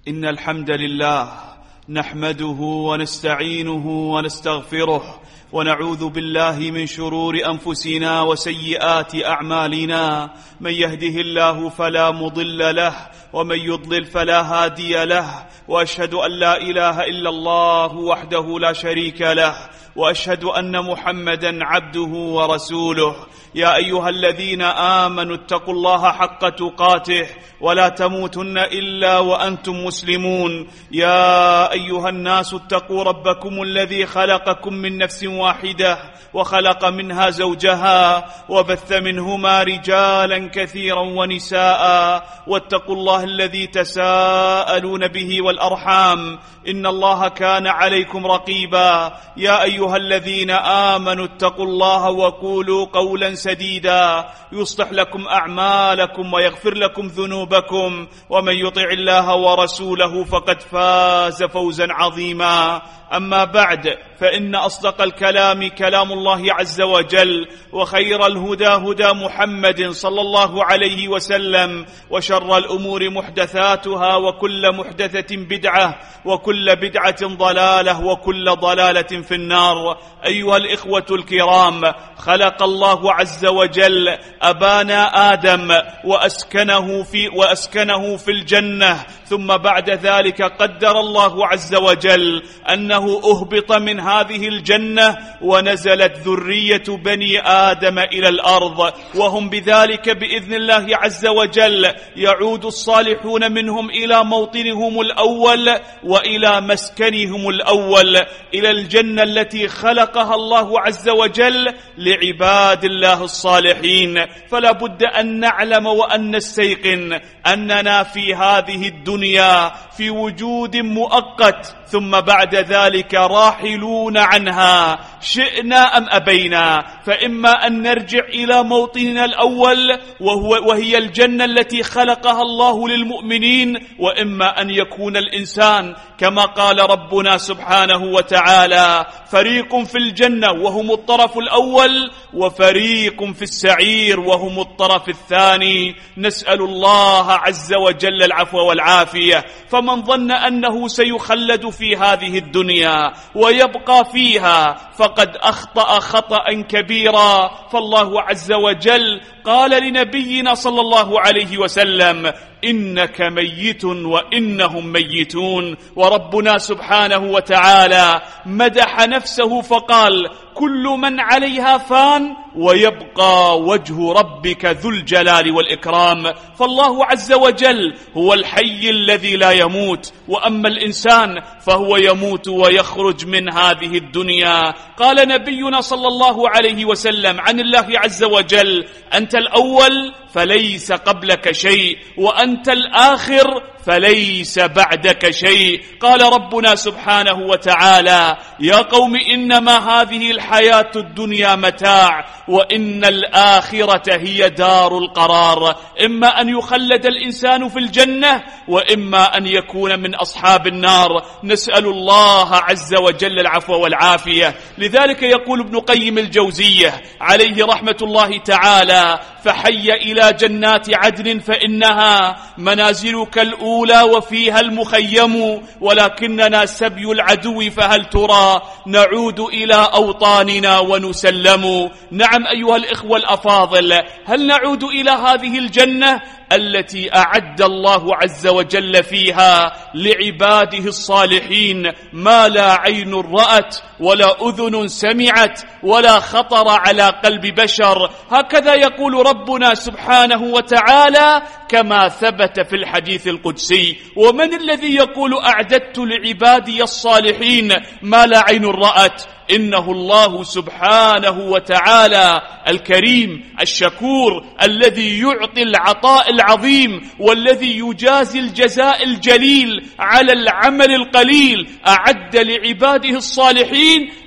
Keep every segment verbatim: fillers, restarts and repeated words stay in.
إن الحمد لله نحمده ونستعينه ونستغفره ونعوذ بالله من شرور أنفسنا وسيئات أعمالنا. من يهده الله فلا مضل له ومن يضلل فلا هادي له، وأشهد أن لا إله إلا الله وحده لا شريك له، وأشهد أن محمدا عبده ورسوله. يا أيها الذين آمنوا اتقوا الله حق تقاته ولا تموتن إلا وأنتم مسلمون. يا أيها الناس اتقوا ربكم الذي خلقكم من نفس واحدة وخلق منها زوجها وبث منهما رجالا كثيرا ونساء، واتقوا الله الذي تساءلون به والأرحام إن الله كان عليكم رقيبا. يا أيها الذين آمنوا اتقوا الله وقولوا قولا سديدا يصلح لكم أعمالكم ويغفر لكم ذنوبكم، ومن يطع الله ورسوله فقد فاز فوزا عظيما. أما بعد، فإن أصدق الكلام كلام الله عز وجل، وخير الهدى هدى محمد صلى الله عليه وسلم، وشر الأمور محدثاتها، وكل محدثة بدعة، وكل بدعة ضلالة، وكل ضلالة في النار. أيها الإخوة الكرام، خلق الله عز وجل أبانا آدم وأسكنه في, وأسكنه في الجنة، ثم بعد ذلك قدر الله عز وجل أنه أهبط من هذه الجنة ونزلت ذرية بني آدم إلى الأرض، وهم بذلك بإذن الله عز وجل يعود الصالحون منهم إلى موطنهم الأول وإلى مسكنهم الأول، إلى الجنة التي خلقها الله عز وجل لعباد الله الصالحين. فلا بد أن نعلم وأن نستيقن أننا في هذه الدنيا في وجود مؤقت، ثم بعد ذلك راحلون عنها شئنا أم أبينا. فإما أن نرجع إلى موطننا الأول وهو وهي الجنة التي خلقها الله للمؤمنين، وإما أن يكون الإنسان كما قال ربنا سبحانه وتعالى: فريق في الجنة وهم الطرف الأول، وفريق في السعير وهم الطرف الثاني. نسأل الله عز وجل العفو والعافية. فمن ظن أنه سيخلد في هذه الدنيا ويبقى فيها فقد أخطأ خطأ كبيرا. فالله عز وجل قال لنبينا صلى الله عليه وسلم: إنك ميت وإنهم ميتون. وربنا سبحانه وتعالى مدح نفسه فقال: كل من عليها فان ويبقى وجه ربك ذو الجلال والإكرام. فالله عز وجل هو الحي الذي لا يموت، وأما الإنسان فهو يموت ويخرج من هذه الدنيا. قال نبينا صلى الله عليه وسلم عن الله عز وجل: أنت الأول فليس قبلك شيء، وأنت الآخر فليس بعدك شيء. قال ربنا سبحانه وتعالى: يا قوم إنما هذه الحياة الدنيا متاع، وإن الآخرة هي دار القرار. إما أن يخلد الإنسان في الجنة، وإما أن يكون من أصحاب النار. نسأل الله عز وجل العفو والعافية. لذلك يقول ابن قيم الجوزية عليه رحمة الله تعالى: فحي إلى جنات عدن فإنها منازلك الأولى وفيها المخيم، ولكننا سبي العدو فهل ترى نعود إلى أوطاننا ونسلم. نعم أيها الإخوة الأفاضل، هل نعود إلى هذه الجنة التي أعد الله عز وجل فيها لعباده الصالحين ما لا عين رأت ولا أذن سمعت ولا خطر على قلب بشر؟ هكذا يقول ربنا سبحانه وتعالى كما ثبت في الحديث القدسي. ومن الذي يقول: أعددت لعبادي الصالحين ما لا عين رأت؟ إنه الله سبحانه وتعالى الكريم الشكور الذي يعطي العطاء العظيم، والذي يجازي الجزاء الجليل على العمل القليل. أعد لعباده الصالحين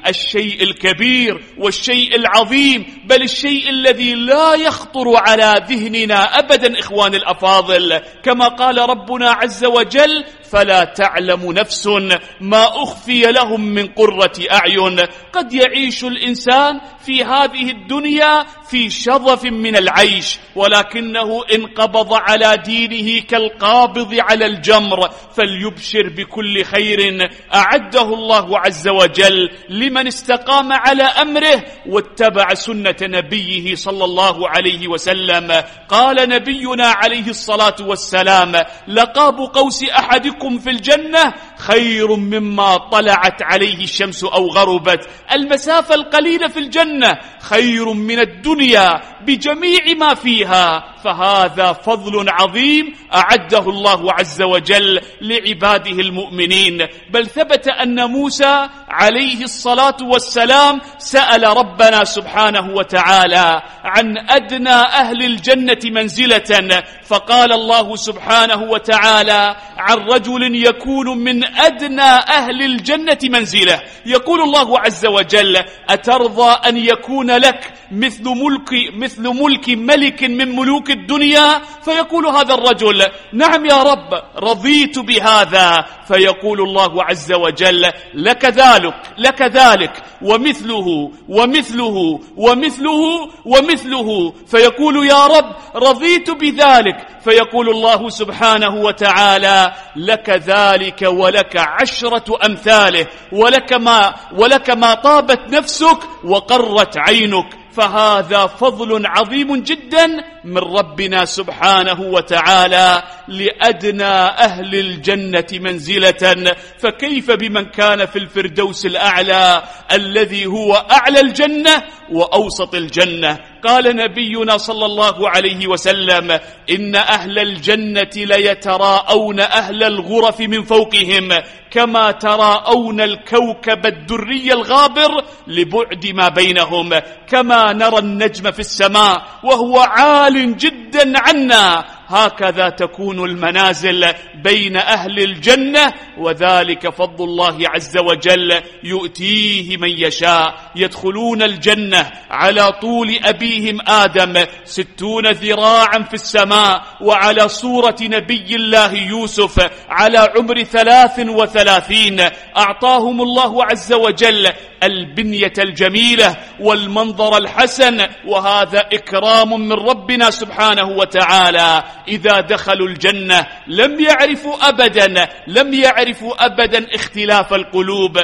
الشيء الكبير والشيء العظيم، بل الشيء الذي لا يخطر على ذهننا أبدا إخوان الأفاضل، كما قال ربنا عز وجل: فلا تعلم نفس ما أخفي لهم من قرة أعين. قد يعيش الإنسان في هذه الدنيا في شظف من العيش، ولكنه إن قبض على دينه كالقابض على الجمر، فليبشر بكل خير أعده الله عز وجل لمن استقام على أمره واتبع سنة نبيه صلى الله عليه وسلم. قال نبينا عليه الصلاة والسلام: لقاب قوس أحدكم في الجنة خير مما طلعت عليه الشمس أو غربت. المسافة القليلة في الجنة خير من الدنيا بجميع ما فيها، فهذا فضل عظيم أعده الله عز وجل لعباده المؤمنين. بل ثبت أن موسى عليه الصلاة والسلام سأل ربنا سبحانه وتعالى عن أدنى أهل الجنة منزلة، فقال الله سبحانه وتعالى عن رجل يكون من أدنى أهل الجنة منزلة، يقول الله عز وجل: أترضى أن يكون لك مثل ملك مثل ملك ملك من ملوك الدنيا؟ فيقول هذا الرجل: نعم يا رب، رضيت بهذا. فيقول الله عز وجل: لك ذلك لك ذلك ومثله ومثله ومثله ومثله. فيقول: يا رب، رضيت بذلك. فيقول الله سبحانه وتعالى: لك ذلك ولك عشرة أمثاله، ولك ما, ولك ما طابت نفسك وقرت عينك. فهذا فضل عظيم جدا من ربنا سبحانه وتعالى لأدنى أهل الجنة منزلة، فكيف بمن كان في الفردوس الأعلى الذي هو أعلى الجنة وأوسط الجنة؟ قال نبينا صلى الله عليه وسلم: إن أهل الجنة ليتراءون أهل الغرف من فوقهم كما تراءون الكوكب الدري الغابر لبعد ما بينهم، كما نرى النجم في السماء وهو عال جدا عنا، هكذا تكون المنازل بين أهل الجنة، وذلك فضل الله عز وجل يؤتيه من يشاء. يدخلون الجنة على طول أبيهم آدم ستون ذراعا في السماء، وعلى صورة نبي الله يوسف على عمر ثلاث وثلاثين. أعطاهم الله عز وجل البنية الجميلة والمنظر الحسن، وهذا إكرام من ربنا سبحانه وتعالى. إذا دخلوا الجنة لم يعرفوا أبدا لم يعرفوا أبدا اختلاف القلوب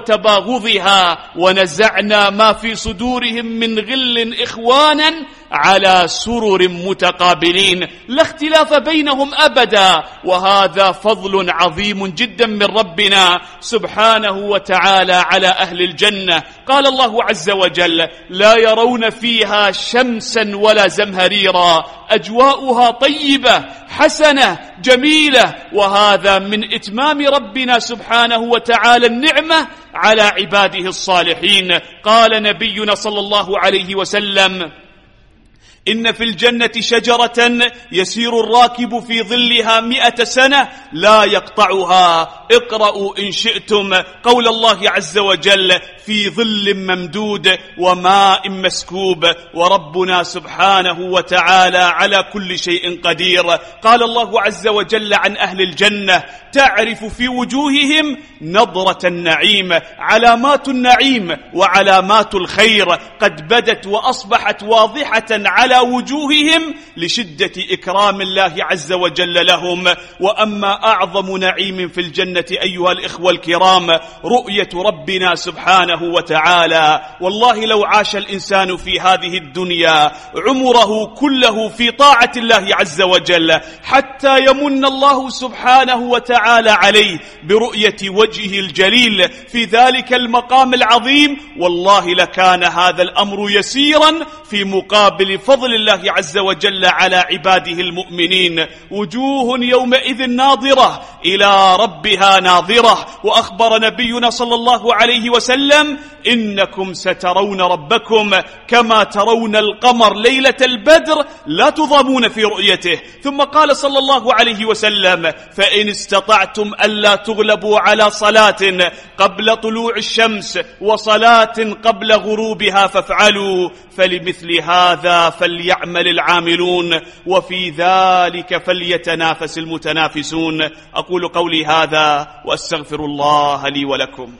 وتباغضها، ونزعنا ما في صدورهم من غل إخوانا على سرر متقابلين، لا اختلاف بينهم أبدا. وهذا فضل عظيم جدا من ربنا سبحانه وتعالى على أهل الجنة. قال الله عز وجل: لا يرون فيها شمسا ولا زمهريرا، أجواؤها طيبة حسنة جميلة. وهذا من إتمام ربنا سبحانه وتعالى النعمة على عباده الصالحين. قال نبينا صلى الله عليه وسلم: إن في الجنة شجرة يسير الراكب في ظلها مئة سنة لا يقطعها. اقرأوا إن شئتم قول الله عز وجل: في ظل ممدود وماء مسكوب. وربنا سبحانه وتعالى على كل شيء قدير. قال الله عز وجل عن أهل الجنة: تعرف في وجوههم نضرة النعيم، علامات النعيم وعلامات الخير قد بدت وأصبحت واضحة على وجوههم لشدة إكرام الله عز وجل لهم. وأما أعظم نعيم في الجنة أيها الإخوة الكرام رؤية ربنا سبحانه وتعالى. والله لو عاش الإنسان في هذه الدنيا عمره كله في طاعة الله عز وجل حتى يمن الله سبحانه وتعالى عليه برؤية وجهه الجليل في ذلك المقام العظيم، والله لكان هذا الأمر يسيرا في مقابل فضل الله عز وجل على عباده المؤمنين. وجوه يومئذ ناظرة إلى ربها إليها ناظرة. وأخبر نبينا صلى الله عليه وسلم: إنكم سترون ربكم كما ترون القمر ليلة البدر لا تضامون في رؤيته. ثم قال صلى الله عليه وسلم: فإن استطعتم ألا تغلبوا على صلاة قبل طلوع الشمس وصلاة قبل غروبها فافعلوا، فلمثل هذا فليعمل العاملون، وفي ذلك فليتنافس المتنافسون. أقول قولي هذا وأستغفر الله لي ولكم.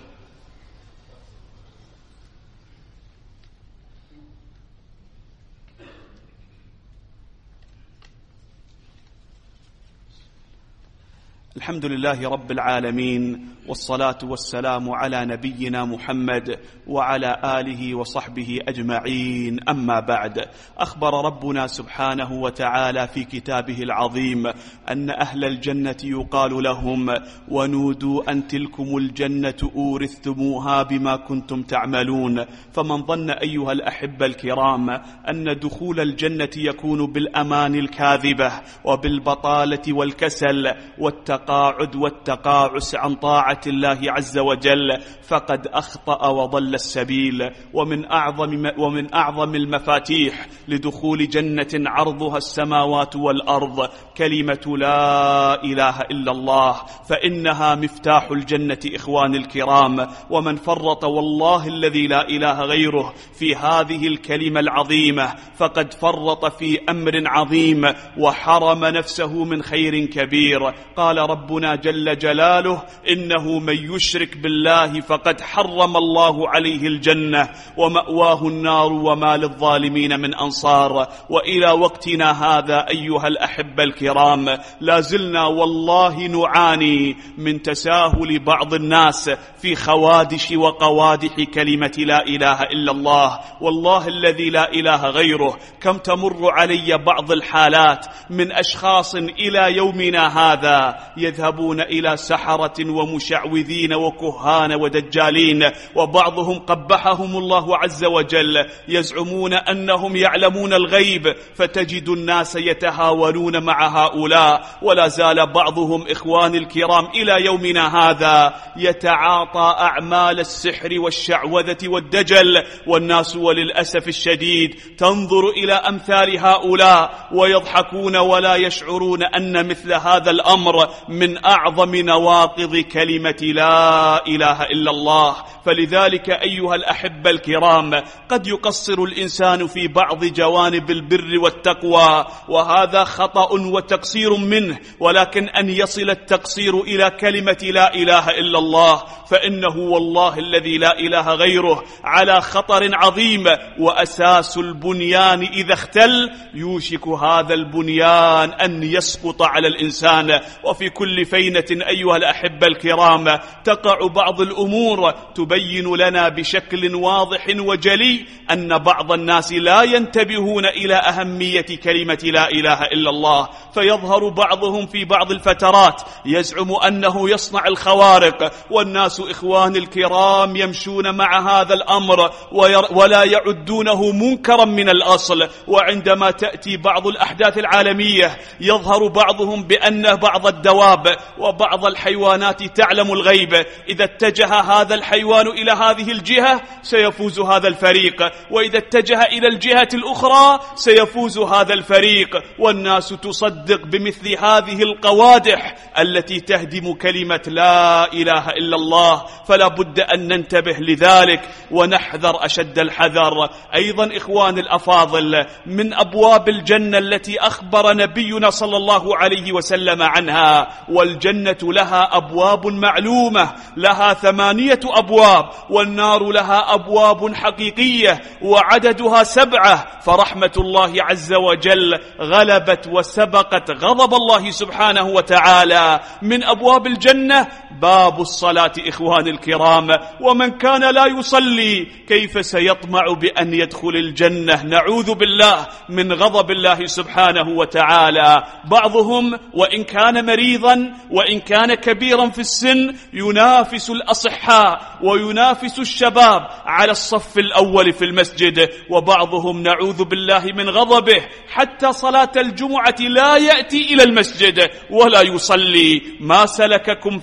الحمد لله رب العالمين، والصلاة والسلام على نبينا محمد وعلى آله وصحبه أجمعين. أما بعد، أخبر ربنا سبحانه وتعالى في كتابه العظيم أن أهل الجنة يقال لهم: ونودوا أن تلكم الجنة أورثتموها بما كنتم تعملون. فمن ظن أيها الأحبة الكرام أن دخول الجنة يكون بالأمان الكاذبة وبالبطالة والكسل والتقاعد والتقاعس عن طاعة الله عز وجل فقد أخطأ وضل السبيل. ومن أعظم ومن أعظم المفاتيح لدخول جنة عرضها السماوات والأرض كلمة لا إله إلا الله، فإنها مفتاح الجنة إخواني الكرام. ومن فرط والله الذي لا إله غيره في هذه الكلمة العظيمة فقد فرط في أمر عظيم وحرم نفسه من خير كبير. قال ربنا جل جلاله: إنه من يشرك بالله فقد حرم الله عليه الجنة ومأواه النار وما للظالمين من أنصار. وإلى وقتنا هذا أيها الأحبة الكرام لا زلنا والله نعاني من تساهل بعض الناس في خوادش وقوادح كلمة لا إله إلا الله. والله الذي لا إله غيره كم تمر علي بعض الحالات من أشخاص إلى يومنا هذا يذهبون إلى سحرة ومشعوذين وكهان ودجالين، وبعضهم قبحهم الله عز وجل يزعمون أنهم يعلمون الغيب، فتجد الناس يتهاونون مع هؤلاء. ولا زال بعضهم إخواني الكرام إلى يومنا هذا يتعاطى أعمال السحر والشعوذة والدجل، والناس وللأسف الشديد تنظر إلى أمثال هؤلاء ويضحكون ولا يشعرون أن مثل هذا الأمر من أعظم نواقض كلمة لا إله إلا الله. فلذلك أيها الأحبة الكرام قد يقصر الإنسان في بعض جوانب البر والتقوى، وهذا خطأ وتقصير منه، ولكن أن يصل التقصير إلى كلمة لا إله إلا الله فإنه والله الذي لا إله غيره على خطر عظيم. وأساس البنيان إذا اختل يوشك هذا البنيان أن يسقط على الإنسان. وفي كل فينة أيها الأحبة الكرام تقع بعض الأمور تبين لنا بشكل واضح وجلي أن بعض الناس لا ينتبهون إلى أهمية كلمة لا إله إلا الله، فيظهر بعضهم في بعض الفترات يزعم أنه يصنع الخوارق، والناس إخوان الكرام يمشون مع هذا الأمر ولا يعدونه منكرا من الأصل. وعندما تأتي بعض الأحداث العالمية يظهر بعضهم بأن بعض الدواب وبعض الحيوانات تعلم الغيب، إذا اتجه هذا الحيوان إلى هذه الجهة سيفوز هذا الفريق، وإذا اتجه إلى الجهة الأخرى سيفوز هذا الفريق. والناس تصدق بمثل هذه القوادح التي تهدم كلمة لا إله إلا الله. فلا بد أن ننتبه لذلك ونحذر أشد الحذر. أيضا إخوان الأفاضل من أبواب الجنة التي أخبر نبينا صلى الله عليه وسلم عنها، والجنة لها أبواب معلومة، لها ثمانية أبواب، والنار لها أبواب حقيقية وعددها سبعة. فرحمة الله عز وجل غلبت وسبقت غضب الله سبحانه وتعالى. من أبواب الجنة باب الصلاة إخوان الكرام، ومن كان لا يصلي كيف سيطمع بأن يدخل الجنة؟ نعوذ بالله من غضب الله سبحانه وتعالى. بعضهم وإن كان مريضا وإن كان كبيرا في السن ينافس الأصحاء وينافس الشباب على الصف الأول في المسجد، وبعضهم نعوذ بالله من غضبه حتى صلاة الجمعة لا يأتي إلى المسجد ولا يصلي. ما سلككم في سقر؟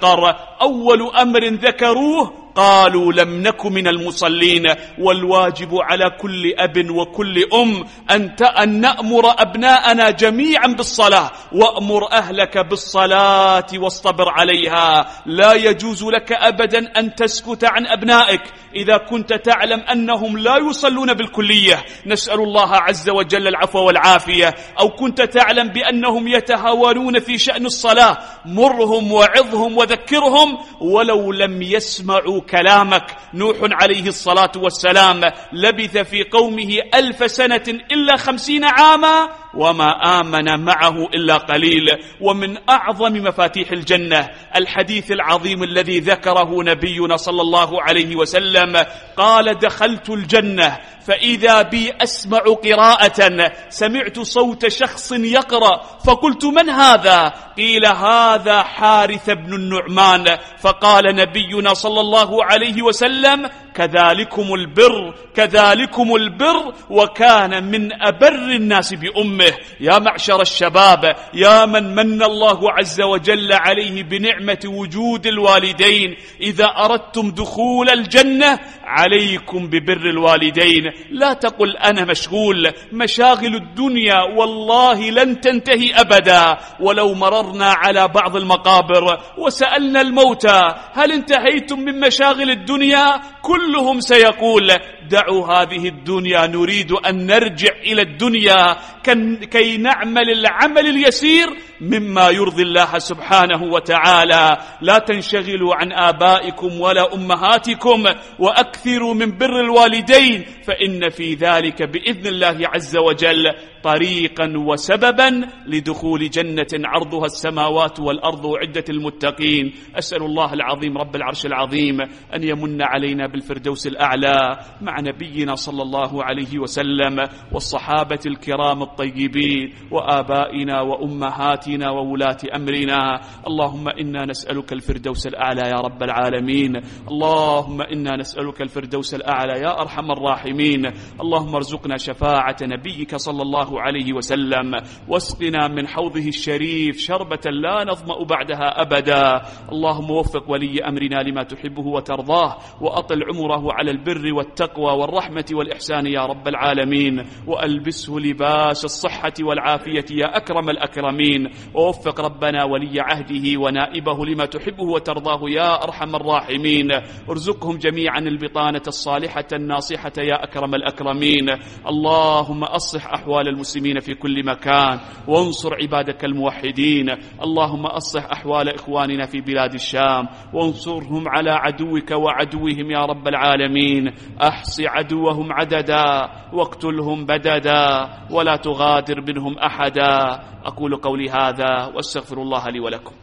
سقر. أول أمر ذكروه قالوا لم نك من المصلين. والواجب على كل أب وكل أم أن نأمر أبناءنا جميعا بالصلاة. وأمر أهلك بالصلاة واصطبر عليها. لا يجوز لك أبدا أن تسكت عن أبنائك إذا كنت تعلم أنهم لا يصلون بالكلية، نسأل الله عز وجل العفو والعافية، أو كنت تعلم بأنهم يتهاونون في شأن الصلاة، مرهم وعظهم وذكرهم ولو لم يسمعوا كلامك. نوح عليه الصلاة والسلام لبث في قومه ألف سنة إلا خمسين عاما وما آمن معه إلا قليل. ومن أعظم مفاتيح الجنة الحديث العظيم الذي ذكره نبينا صلى الله عليه وسلم، قال: دخلت الجنة فإذا بي أسمع قراءة، سمعت صوت شخص يقرأ فقلت: من هذا؟ قيل: هذا حارث بن النعمان. فقال نبينا صلى الله عليه وسلم: كذلكم البر كذلكم البر، وكان من أبر الناس بأمه. يا معشر الشباب، يا من من الله عز وجل عليه بنعمة وجود الوالدين، إذا أردتم دخول الجنة عليكم ببر الوالدين. لا تقل أنا مشغول، مشاغل الدنيا والله لن تنتهي أبدا. ولو مررنا على بعض المقابر وسألنا الموتى: هل انتهيتم من مشاغل الدنيا؟ كلهم سيقول: دعوا هذه الدنيا، نريد أن نرجع إلى الدنيا كي نعمل العمل اليسير مما يرضي الله سبحانه وتعالى. لا تنشغلوا عن آبائكم ولا أمهاتكم، وأكثروا من بر الوالدين، فإن في ذلك بإذن الله عز وجل طريقا وسببا لدخول جنة عرضها السماوات والأرض وعدة المتقين. أسأل الله العظيم رب العرش العظيم أن يمن علينا بالفردوس الأعلى مع نبينا صلى الله عليه وسلم والصحابة الكرام الطيبين وآبائنا وأمهاتنا وولاة أمرنا. اللهم إنا نسألك الفردوس الأعلى يا رب العالمين. اللهم إنا نسألك الفردوس الأعلى يا أرحم الراحمين. اللهم ارزقنا شفاعة نبيك صلى الله عليه وسلم، واسقنا من حوضه الشريف شربة لا نظمأ بعدها أبدا. اللهم وفق ولي أمرنا لما تحبه وترضاه، وأطل عمره على البر والتقوى والرحمة والإحسان يا رب العالمين، وألبسه لباس الصحة والعافية يا أكرم الأكرمين. ووفق ربنا ولي عهده ونائبه لما تحبه وترضاه يا أرحم الراحمين. ارزقهم جميعا البطانة الصالحة الناصحة يا أكرم الأكرمين. اللهم أصلح أحوال المسلمين في كل مكان، وانصر عبادك الموحدين. اللهم أصلح أحوال إخواننا في بلاد الشام، وانصرهم على عدوك وعدوهم يا رب العالمين. أحص عدوهم عددا، واقتلهم بددا، ولا تغادر منهم أحدا. أقول قولي هذا واستغفر الله لي ولكم.